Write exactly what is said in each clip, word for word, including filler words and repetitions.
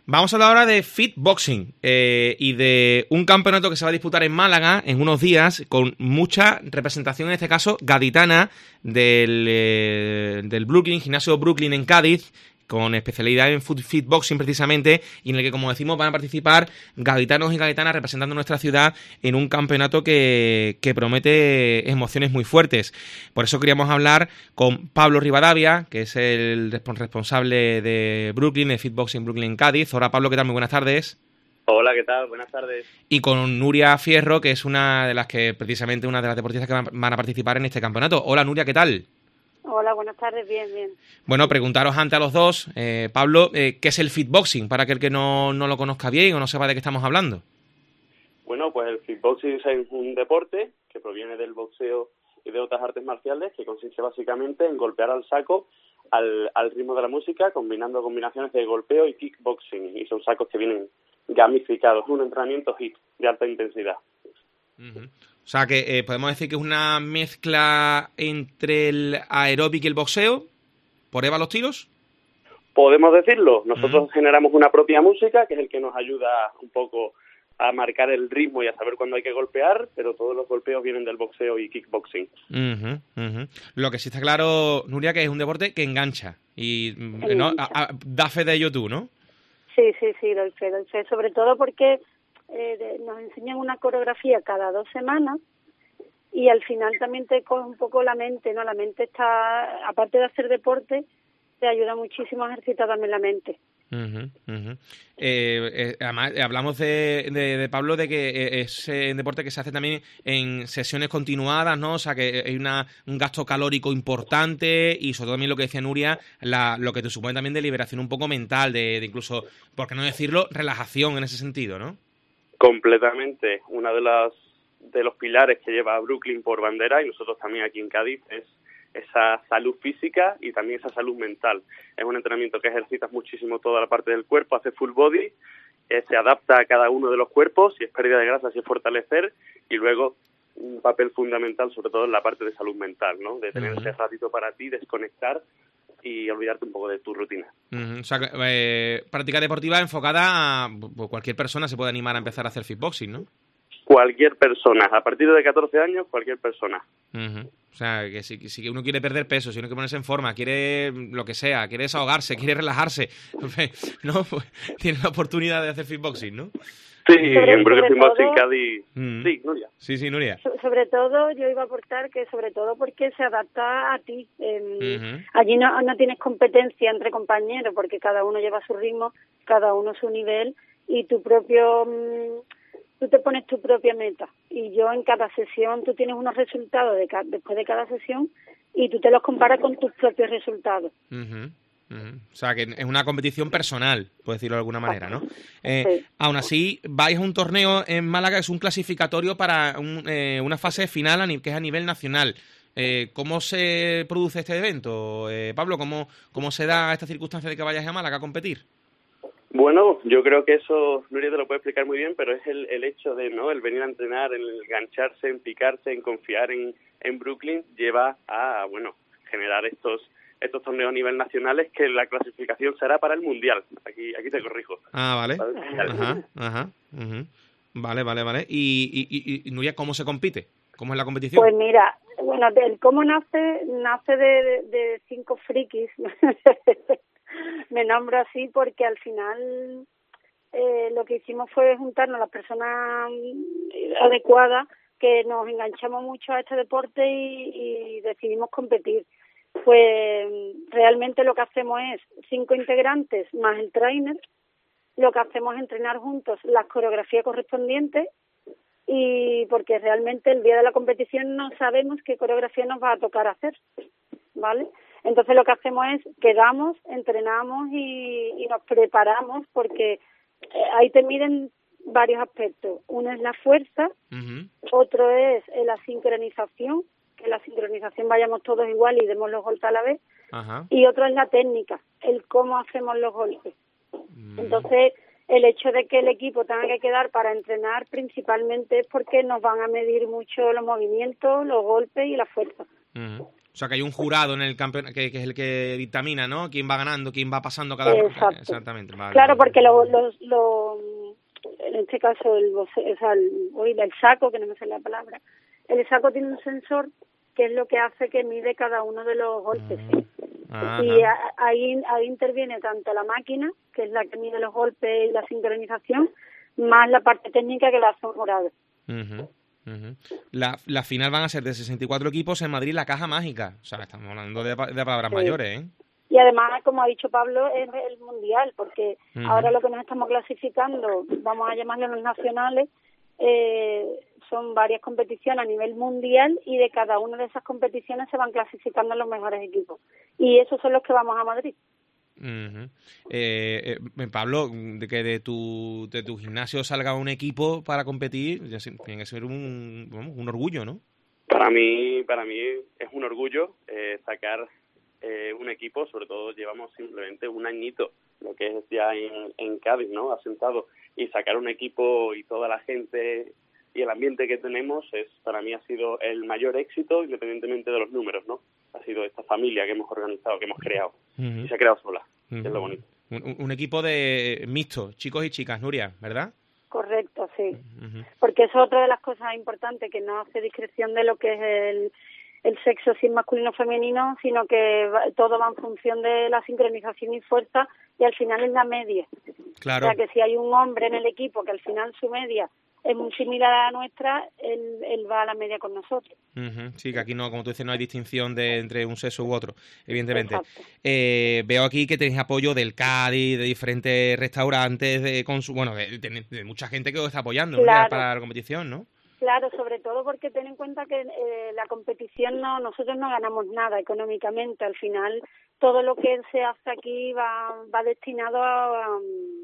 Vamos a hablar ahora de Fitboxing eh, y de un campeonato que se va a disputar en Málaga en unos días con mucha representación, en este caso gaditana, del, eh, del Brooklyn, gimnasio Brooklyn en Cádiz, con especialidad en Fitboxing precisamente, y en el que, como decimos, van a participar gaditanos y gaditanas representando nuestra ciudad en un campeonato que, que promete emociones muy fuertes. Por eso queríamos hablar con Pablo Rivadavia, que es el responsable de Brooklyn, de Fitboxing Brooklyn en Cádiz. Hola Pablo, ¿qué tal? Muy buenas tardes. Hola, ¿qué tal? Buenas tardes. Y con Nuria Fierro, que es una de las que, precisamente, una de las deportistas que van a participar en este campeonato. Hola Nuria, ¿qué tal? Hola, buenas tardes, bien, bien. Bueno, preguntaros antes a los dos, eh, Pablo, eh, ¿qué es el Fitboxing? Para aquel que no, no lo conozca bien o no sepa de qué estamos hablando. Bueno, pues el Fitboxing es un deporte que proviene del boxeo y de otras artes marciales, que consiste básicamente en golpear al saco al, al ritmo de la música, combinando combinaciones de golpeo y kickboxing, y son sacos que vienen gamificados. Es un entrenamiento H I I T de alta intensidad. Uh-huh. O sea, que eh, podemos decir que es una mezcla entre el aeróbic y el boxeo, por Eva los tiros. Podemos decirlo. Nosotros uh-huh. generamos una propia música, que es el que nos ayuda un poco a marcar el ritmo y a saber cuándo hay que golpear, pero todos los golpeos vienen del boxeo y kickboxing. Uh-huh, uh-huh. Lo que sí está claro, Nuria, que es un deporte que engancha. Y Sí, ¿no? a, a, da fe de ello tú, ¿no? Sí, sí, sí, doy fe, doy fe. Sobre todo porque eh, de, nos enseñan una coreografía cada dos semanas y al final también te coge un poco la mente, ¿no? La mente está, aparte de hacer deporte, te ayuda muchísimo a ejercitar también la mente. Uh-huh, uh-huh. Eh, eh, además, hablamos de, de, de Pablo, de que es un deporte que se hace también en sesiones continuadas, ¿no? O sea, que hay una, un gasto calórico importante y sobre todo también lo que decía Nuria, la, lo que te supone también de liberación un poco mental, de, de incluso, por qué no decirlo, relajación en ese sentido, ¿no? Completamente. Una de las de los pilares que lleva a Brooklyn por bandera, y nosotros también aquí en Cádiz, es esa salud física y también esa salud mental. Es un entrenamiento que ejercitas muchísimo toda la parte del cuerpo, hace full body, eh, se adapta a cada uno de los cuerpos, si es pérdida de grasa, si es fortalecer, y luego un papel fundamental sobre todo en la parte de salud mental, ¿no? De tener uh-huh. ese ratito para ti, desconectar y olvidarte un poco de tu rutina. Uh-huh. O sea, eh, práctica deportiva enfocada a pues, cualquier persona se puede animar a empezar a hacer fitboxing, ¿no? Cualquier persona, a partir de catorce años, cualquier persona. Uh-huh. O sea, que si, si uno quiere perder peso, si uno quiere ponerse en forma, quiere lo que sea, quiere desahogarse, quiere relajarse, ¿no? Pues tiene la oportunidad de hacer fitboxing, ¿no? Sí, en Brooklyn Fitboxing Cádiz. Mm. Sí, Nuria. Sí, sí, Nuria. So, sobre todo, yo iba a aportar que sobre todo porque se adapta a ti. Eh, uh-huh. Allí no, no tienes competencia entre compañeros porque cada uno lleva su ritmo, cada uno su nivel y tu propio... Mmm, tú te pones tu propia meta y yo en cada sesión tú tienes unos resultados de ca- después de cada sesión y tú te los comparas con tus propios resultados. Uh-huh. Uh-huh. O sea, que es una competición personal, por decirlo de alguna manera, ¿no? Eh, sí. Aún así, vais a un torneo en Málaga que es un clasificatorio para un, eh, una fase final a ni- que es a nivel nacional. Eh, ¿Cómo se produce este evento, eh, Pablo? ¿Cómo, ¿Cómo se da esta circunstancia de que vayas a Málaga a competir? Bueno, yo creo que eso Nuria te lo puede explicar muy bien, pero es el, el hecho de no el venir a entrenar, el engancharse, en picarse, en confiar en, en Brooklyn, lleva a bueno generar estos estos torneos a nivel nacionales que la clasificación será para el Mundial. Aquí aquí te corrijo. Ah, vale. Ajá, ajá. Uh-huh. Vale, vale, vale. Y, y, y, Nuria, ¿cómo se compite? ¿Cómo es la competición? Pues mira, bueno, el cómo nace, nace de, de, de cinco frikis. Me nombro así porque al final eh, lo que hicimos fue juntarnos las personas adecuadas que nos enganchamos mucho a este deporte y, y decidimos competir. Pues realmente lo que hacemos es cinco integrantes más el trainer, lo que hacemos es entrenar juntos las coreografías correspondientes y porque realmente el día de la competición no sabemos qué coreografía nos va a tocar hacer, ¿vale? Entonces lo que hacemos es quedamos, entrenamos y, y nos preparamos porque eh, ahí te miden varios aspectos. Uno es la fuerza, uh-huh. otro es la sincronización, que la sincronización vayamos todos igual y demos los golpes a la vez, uh-huh. y otro es la técnica, el cómo hacemos los golpes. Uh-huh. Entonces el hecho de que el equipo tenga que quedar para entrenar principalmente es porque nos van a medir mucho los movimientos, los golpes y la fuerza. Uh-huh. O sea, que hay un jurado en el campeonato que, que es el que dictamina, ¿no? Quién va ganando, quién va pasando cada uno. Exacto. Exactamente. Vale, claro, vale. porque lo, lo, lo, en este caso el, o sea, el, oíla, el saco, que no me sale la palabra, el saco tiene un sensor que es lo que hace que mide cada uno de los golpes. Ah, y a, ahí, ahí interviene tanto la máquina, que es la que mide los golpes y la sincronización, más la parte técnica que la hace un jurado. Uh-huh. Uh-huh. La, la final van a ser de sesenta y cuatro equipos en Madrid, la caja mágica. O sea, estamos hablando de, de palabras sí. mayores, ¿eh? Y además, como ha dicho Pablo, es el mundial, porque uh-huh. ahora lo que nos estamos clasificando, vamos a llamarlo los nacionales, eh, son varias competiciones a nivel mundial y de cada una de esas competiciones se van clasificando los mejores equipos. Y esos son los que vamos a Madrid. Uh-huh. eh, eh, Pablo, de que de tu de tu gimnasio salga un equipo para competir, ya se, tiene que ser un, vamos, un orgullo, ¿no? Para mí, para mí es un orgullo eh, sacar eh, un equipo, sobre todo llevamos simplemente un añito, lo que es ya en, en Cádiz, ¿no? Asentado, y sacar un equipo y toda la gente y el ambiente que tenemos, es para mí ha sido el mayor éxito, independientemente de los números, ¿no? Ha sido esta familia que hemos organizado, que hemos creado, uh-huh. y se ha creado sola, uh-huh. que es lo bonito. Un, un equipo de mixto, chicos y chicas, Nuria, ¿verdad? Correcto, sí. Uh-huh. Porque eso es otra de las cosas importantes, que no hace discreción de lo que es el, el sexo sin masculino o femenino, sino que va, todo va en función de la sincronización y fuerza, y al final es la media. Claro. O sea, que si hay un hombre en el equipo que al final su media es muy similar a la nuestra, él, él va a la media con nosotros. Uh-huh. Sí, que aquí no, como tú dices, no hay distinción de entre un sexo u otro, evidentemente. Eh, veo aquí que tenéis apoyo del Cádiz, de diferentes restaurantes, de, consu- bueno, de, de, de mucha gente que os está apoyando, claro. ¿no? Para la competición, ¿no? Claro, sobre todo porque ten en cuenta que eh, la competición no, nosotros no ganamos nada económicamente. Al final, todo lo que se hace aquí va, va destinado a, a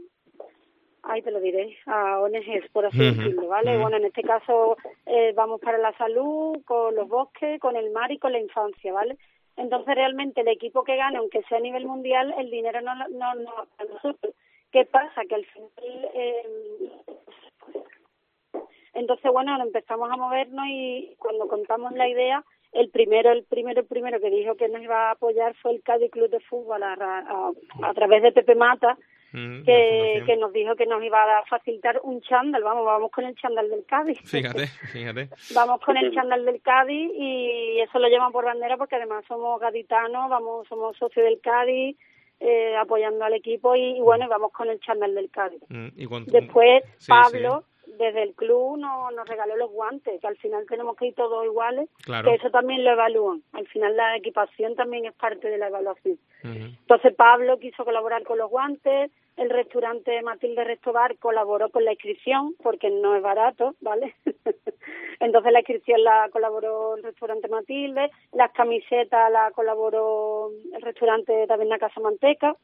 ahí te lo diré, a O N Ges, por así uh-huh. decirlo, ¿vale? Uh-huh. Bueno, en este caso eh, vamos para la salud, con los bosques, con el mar y con la infancia, ¿vale? Entonces, realmente, el equipo que gane, aunque sea a nivel mundial, el dinero no no no para nosotros. ¿Qué pasa? Que al final... Eh, entonces, bueno, empezamos a movernos y cuando contamos la idea, el primero, el primero, el primero que dijo que nos iba a apoyar fue el Cádiz Club de Fútbol a, a, a través de Pepe Mata, Mm, que, que nos dijo que nos iba a facilitar un chándal. Vamos, vamos con el chándal del Cádiz. Fíjate, fíjate. Vamos con el chándal del Cádiz y eso lo llevan por bandera porque además somos gaditanos, vamos, somos socios del Cádiz, eh, apoyando al equipo y, y bueno, vamos con el chándal del Cádiz. Mm, ¿y cuánto? Después, sí, Pablo... Sí. Desde el club nos, nos regaló los guantes, que al final tenemos que ir todos iguales, claro. que eso también lo evalúan. Al final la equipación también es parte de la evaluación. Uh-huh. Entonces Pablo quiso colaborar con los guantes, el restaurante Matilde Restobar colaboró con la inscripción, porque no es barato, ¿vale? Entonces la inscripción la colaboró el restaurante Matilde, las camisetas la colaboró el restaurante Taberna Casa Manteca.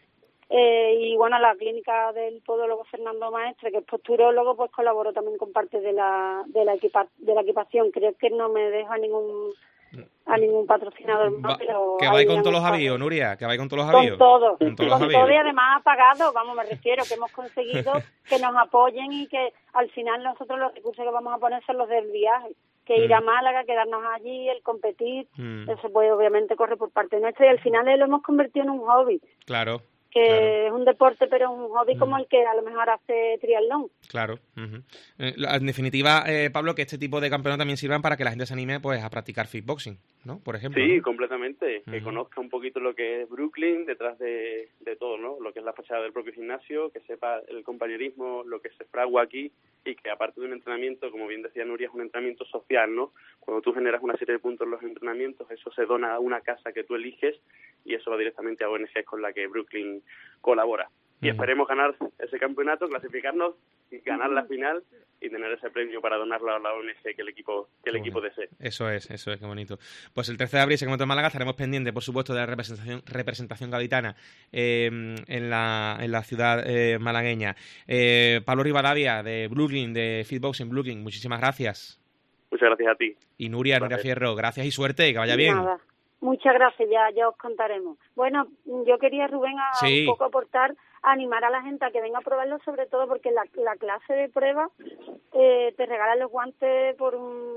Eh, y bueno, la clínica del podólogo Fernando Maestre, que es posturólogo, pues colaboró también con parte de la de la equipa, de la equipación. Creo que no me deja ningún a ningún patrocinador más, Va, pero que vais con todos los avíos, Nuria, que vais con todos los avíos. Con todo, con todos con los todo y además pagado, vamos, me refiero, que hemos conseguido que nos apoyen y que al final nosotros los recursos que vamos a poner son los del viaje, que ir mm. a Málaga, quedarnos allí, el competir, mm. eso pues obviamente corre por parte nuestra y al final lo hemos convertido en un hobby. Claro. que claro. es un deporte pero un hobby como el que a lo mejor hace triatlón. Claro. Uh-huh. Eh, en definitiva, eh, Pablo, que este tipo de campeonatos también sirvan para que la gente se anime pues a practicar fitboxing, ¿no? Por ejemplo. Sí, ¿no? completamente. Uh-huh. Que conozca un poquito lo que es Brooklyn detrás de, de todo, ¿no? Lo que es la fachada del propio gimnasio, que sepa el compañerismo, lo que se fragua aquí y que aparte de un entrenamiento, como bien decía Nuria, es un entrenamiento social, ¿no? Cuando tú generas una serie de puntos en los entrenamientos, eso se dona a una casa que tú eliges y eso va directamente a O N Ges con la que Brooklyn colabora. Y uh-huh. esperemos ganar ese campeonato, clasificarnos, y ganar la final y tener ese premio para donarlo a la O N G que el equipo que el equipo desee. Eso es, eso es, qué bonito. Pues el trece de abril, Secreto de Málaga, estaremos pendientes, por supuesto, de la representación representación gaditana eh, en la en la ciudad eh, malagueña. Eh, Pablo Rivadavia, de Brooklyn, de Fitboxing Brooklyn, muchísimas gracias. Muchas gracias a ti. Y Nuria, gracias. Nuria Fierro, gracias y suerte, que vaya bien. Nada. Muchas gracias, ya, ya os contaremos. Bueno, yo quería, Rubén, a sí. un poco aportar, animar a la gente a que venga a probarlo, sobre todo porque la, la clase de prueba eh, te regalan los guantes por un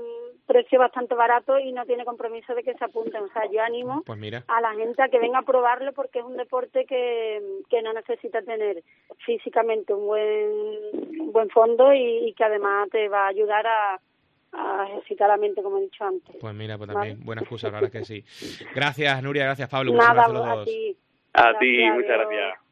precio bastante barato y no tiene compromiso de que se apunten. O sea, yo animo pues mira. a la gente a que venga a probarlo porque es un deporte que, que no necesita tener físicamente un buen, un buen fondo y, y que además te va a ayudar a a ejercitar la mente, como he dicho antes. Pues mira, pues también ¿Vale? buena excusa, la verdad es que sí. Gracias, Nuria, gracias, Pablo. Un Nada, abrazo a los a dos. ti. A Gracias, ti, muchas adiós. gracias.